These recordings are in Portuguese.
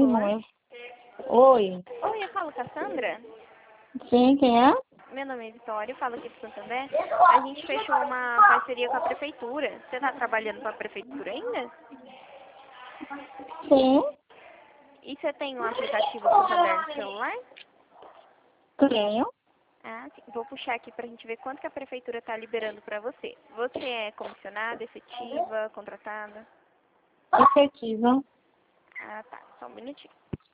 não é? Oi. Oi, eu falo com a Sandra. Sim, quem é? Meu nome é Vitória, eu falo aqui de Santander. A gente fechou uma parceria com a prefeitura. Você está trabalhando com a prefeitura ainda? Sim. E você tem um aplicativo Santander no celular? Tenho. Ah, sim. Vou puxar aqui pra gente ver quanto que a prefeitura está liberando para você. Você é comissionada, efetiva, contratada? Efetiva. Ah, tá. Só um minutinho.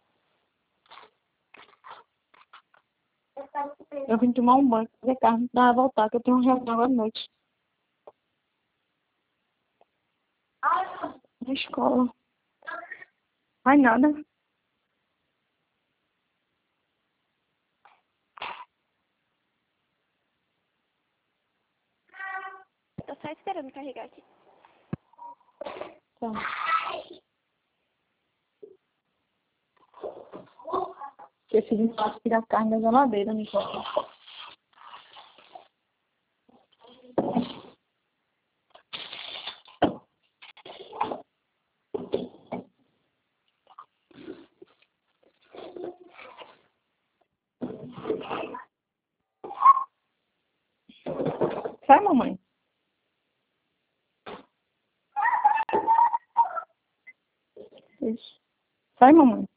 Eu vim tomar um banho, fazer carne pra voltar, que eu tenho uma reunião agora à noite. Na escola. Ai, nada. Tô só esperando carregar aqui. Tá. Esqueci de tirar a carne da geladeira, Nicole. Sai, mamãe. Isso. Sai, mamãe.